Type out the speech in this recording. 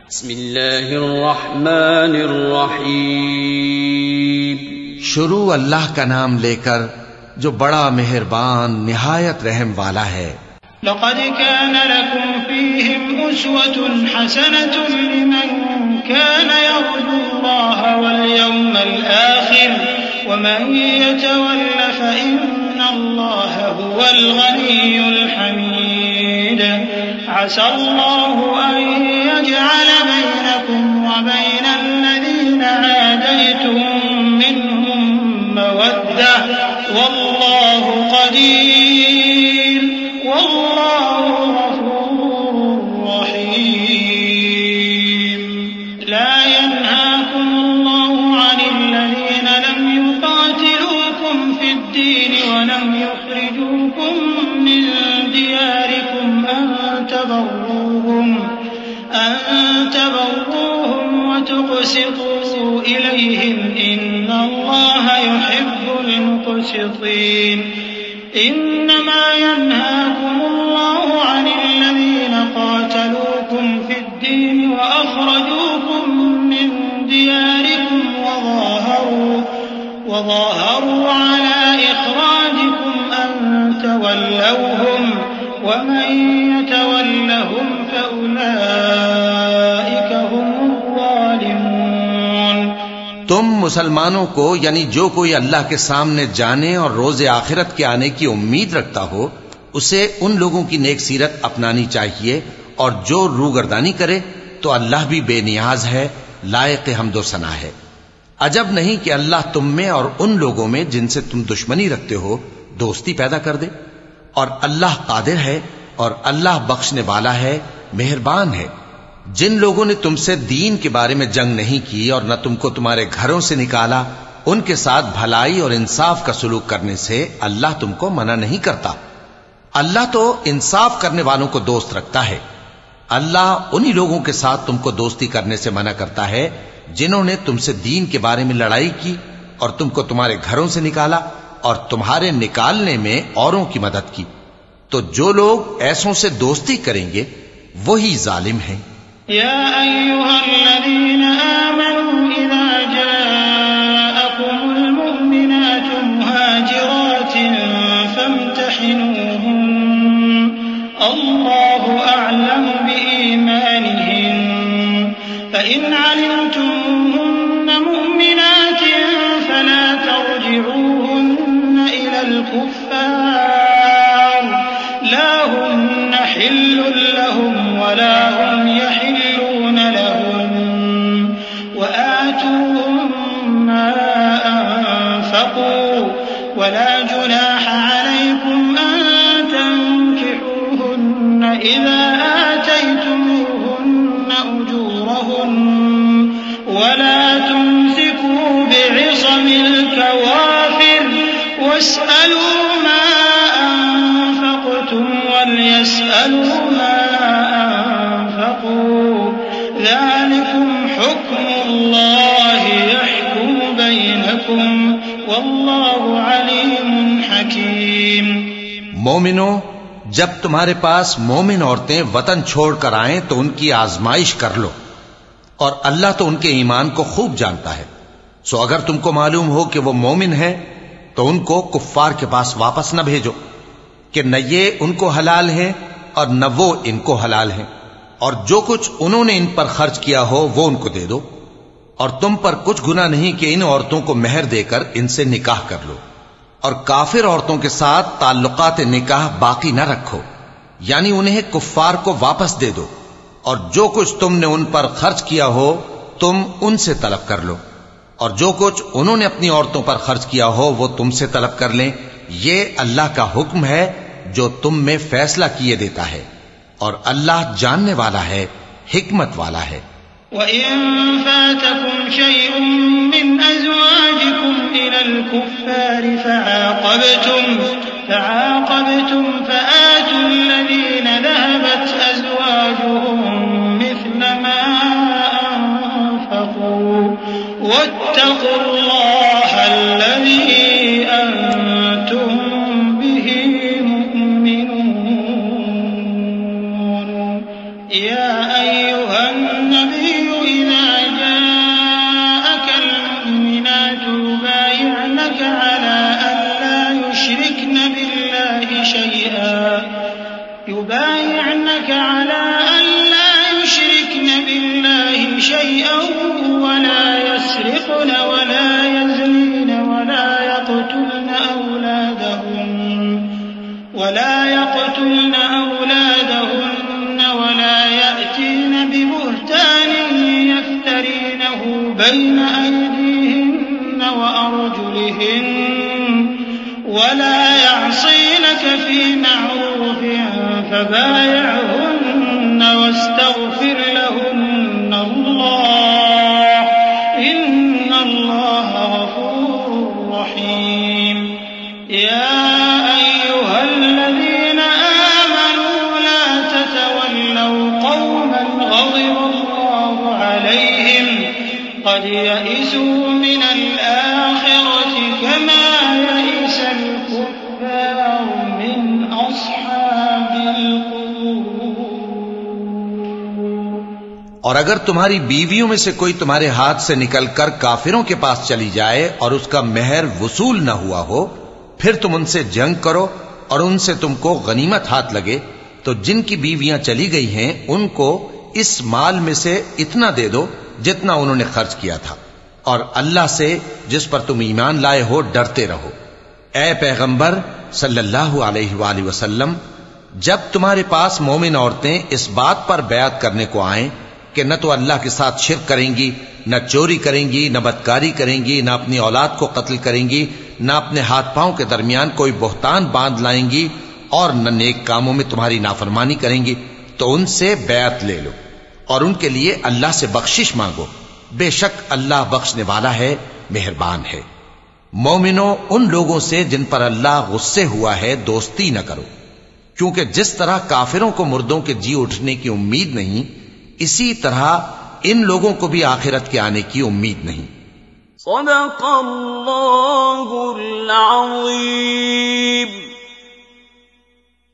बिस्मिल्लाहिर्रहमानिर्रहीम। शुरू अल्लाह का नाम लेकर जो बड़ा मेहरबान निहायत रहम वाला है। लक़द कान लकुम फ़ीहिम उस्वतुन हसनतुन लिमन कान यर्जुल्लाह वल यौमल आखिर वमन यतवल्ल फ़इन्नल्लाह हुवल गनियुल हमीद। असल्लाहु अन यजअल बैनकुम व बैनल लज़ीना आदैतुम मिनहुम मवद्दह वल्लाहु क़दीर वल्लाहु गफूरुर रहीम। ला यनहाकुमुल्लाहु अनिल लज़ीना लम युक़ातिलूकुम फ़िद्दीन व लम युख़रिजूकुम मिन दियारिकुम अन तबर्रूहुम व तुक़सितू इलैहिम इन्नल्लाहा युहिब्बुल मुक़सितीन। इन्नमा यन्हाकुमुल्लाहु अनिल लज़ीना क़ातलूकुम फ़िद्दीन व अख़रजूकुम मिन दियारिकुम व ज़ाहरू अला इख़राजिकुम अन तवल्लौहुम वमन यतवल्लहुम फ़उलाइक हुमुज़्ज़ालिमून। तुम मुसलमानों को यानी जो कोई अल्लाह के सामने जाने और रोज़े आखिरत के आने की उम्मीद रखता हो उसे उन लोगों की नेक सीरत अपनानी चाहिए, और जो रूगर्दानी करे तो अल्लाह भी बेनियाज है, लायक हम्दो सना है। अजब नहीं कि अल्लाह तुम में और उन लोगों में जिनसे तुम दुश्मनी रखते हो दोस्ती पैदा कर दे। और अल्लाह कादिर है और अल्लाह बख्शने वाला है, मेहरबान है। जिन लोगों ने तुमसे दीन के बारे में जंग नहीं की और न तुमको तुम्हारे घरों से निकाला, उनके साथ भलाई और इंसाफ का सलूक करने से अल्लाह तुमको मना नहीं करता। अल्लाह तो इंसाफ करने वालों को दोस्त रखता है। अल्लाह उन्हीं लोगों के साथ तुमको दोस्ती करने से मना करता है जिन्होंने तुमसे दीन के बारे में लड़ाई की और तुमको तुम्हारे घरों से निकाला और तुम्हारे निकालने में औरों की मदद की। तो जो लोग ऐसों से दोस्ती करेंगे वही जालिम हैं। या अय्युहल्लज़ीना आमनू इज़ा जाअकुमुल मुमिनातु मुहाजिरातिन फम्तहिनूहुन अल्लाहु अअलमु बिईमानिहिन फ़इन अलिमतुमुहुन्न मुमिनातिन फला तर्जिऊहुन्न इलल कुफ़्फ़ार ला हुन्न हिल्लुन लहुम वला हुम यहिल्लून लहुम वआतूहुम मा अनफ़क़ू वला जुनाह अलैकुम अन तंकिहूहुन्न इज़ा आतैतुमूहुन्न उजूरहुन वला तुमसिकू बि'िसमिल कवाफ़िर वस्अलू मा अनफ़क़्तुम वलयस्अलू मा अनफ़क़ू ज़ालिकुम हुक्मुल्लाहि यहकुमु बैनकुम वल्लाहु अलीमुन हकीम। मोमिनो, जब तुम्हारे पास मोमिन औरतें वतन छोड़कर आएं तो उनकी आजमाइश कर लो, और अल्लाह तो उनके ईमान को खूब जानता है। सो अगर तुमको मालूम हो कि वो मोमिन है तो उनको कुफ्फार के पास वापस न भेजो कि न ये उनको हलाल हैं और न वो इनको हलाल हैं, और जो कुछ उन्होंने इन पर खर्च किया हो वो उनको दे दो। और तुम पर कुछ गुनाह नहीं कि इन औरतों को मेहर देकर इनसे निकाह कर लो, और काफिर औरतों के साथ ताल्लुकात निकाह बाकी न रखो, यानी उन्हें कुफ्फार को वापस दे दो, और जो कुछ तुमने उन पर खर्च किया हो तुम उनसे तलब कर लो, और जो कुछ उन्होंने अपनी औरतों पर खर्च किया हो वो तुमसे तलब कर लें। ये अल्लाह का हुक्म है जो तुम में फैसला किए देता है, और अल्लाह जानने वाला है, हिकमत वाला है। वइन फातकुम शयउन मिन अज़वाजिकुम इलल कुफ़्फ़ारि फ़अक़बतुम फ़आतुल लज़ीना ज़हबत अज़वाजुहुम मिस्ल मा अनफ़क़ू वत्तक़ुल्लाह अल्लज़ी अंतुम बिही मुमिनून। या अय्युहन नबी ذلك على ألا يشركن بالله شيئا ولا يسرقن ولا يزنين ولا يقتلن أولادهن ولا يأتين ببهتان يفترينه بين أيديهن وأرجلهن ولا يعصينك في معروف فبايعهن واستغفر لهن الله إن الله غفور رحيم يا أيها الذين آمنوا لا تتولوا قوما غضب الله عليهم قد يئسوا من الآخرة كما يئس الكفار من أصحاب القبور। और अगर तुम्हारी बीवियों में से कोई तुम्हारे हाथ से निकलकर काफिरों के पास चली जाए और उसका मेहर वसूल न हुआ हो, फिर तुम उनसे जंग करो और उनसे तुमको गनीमत हाथ लगे, तो जिनकी बीवियां चली गई हैं उनको इस माल में से इतना दे दो जितना उन्होंने खर्च किया था, और अल्लाह से जिस पर तुम ईमान लाए हो डरते रहो। ए पैगंबर सल्लल्लाहु अलैहि वसल्लम, जब तुम्हारे पास मोमिन औरतें इस बात पर बयात करने को आए कि न तो अल्लाह के साथ शिर्क करेंगी, न चोरी करेंगी, न बदकारी करेंगी, न अपनी औलाद को कत्ल करेंगी, न अपने हाथ पांव के दरमियान कोई बोहतान बांध लाएंगी, और न नेक कामों में तुम्हारी नाफरमानी करेंगी, तो उनसे बैत ले लो और उनके लिए अल्लाह से बख्शिश मांगो। बेशक अल्लाह बख्शने वाला है, मेहरबान है। मोमिनो, उन लोगों से जिन पर अल्लाह गुस्से हुआ है दोस्ती न करो, क्योंकि जिस तरह काफिरों को मुर्दों के जी उठने की उम्मीद नहीं, इसी तरह इन लोगों को भी आखिरत के आने की उम्मीद नहीं। सदक़ल्लाहुल अज़ीम।